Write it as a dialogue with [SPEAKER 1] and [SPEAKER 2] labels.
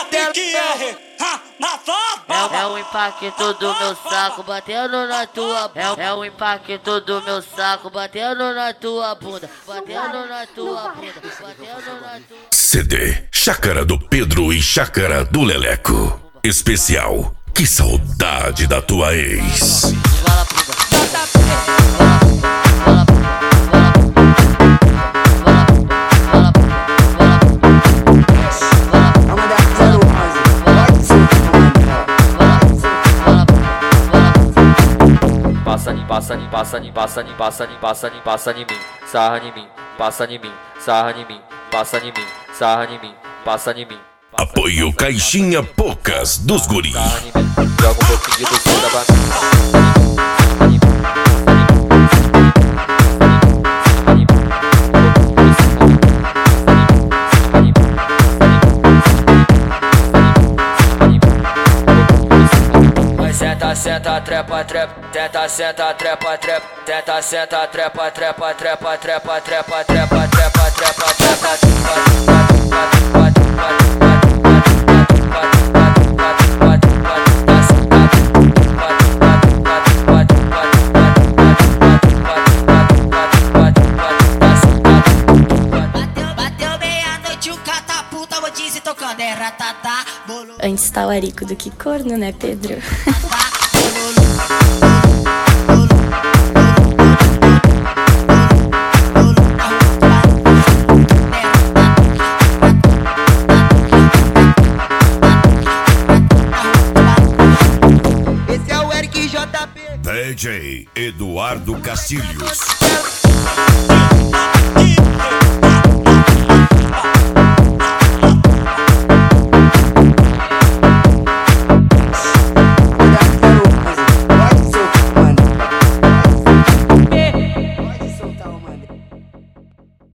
[SPEAKER 1] batendo.
[SPEAKER 2] É o impacto do meu saco batendo na tua. É o impacto do meu saco batendo na tua bunda. Batendo na tua bunda. Batendo na tua.
[SPEAKER 3] CD Chácara do Pedro e Chácara do Leleco. Especial Que Saudade da Tua Ex.
[SPEAKER 4] Passa em mim, sarra em mim, passa em mim, sarra em mim, passa em mim, sarra em mim, passa em mim.
[SPEAKER 3] Apoio Caixinha Poucas dos Guri.
[SPEAKER 4] Sarra em mim, joga um pouquinho de doçura pra mim. Senta, trepa, trepa, tenta, senta, trepa, trepa, tenta, senta, trepa, trepa, trepa, trepa, trepa, trepa, trepa, trepa, trepa,
[SPEAKER 1] Bateu meia-noite, o catapulta, vou dizer tocando, é ratatá.
[SPEAKER 5] Antes talarico do que corno, né, Pedro?
[SPEAKER 1] Esse é o Eric JP.
[SPEAKER 3] DJ Eduardo Castilhos.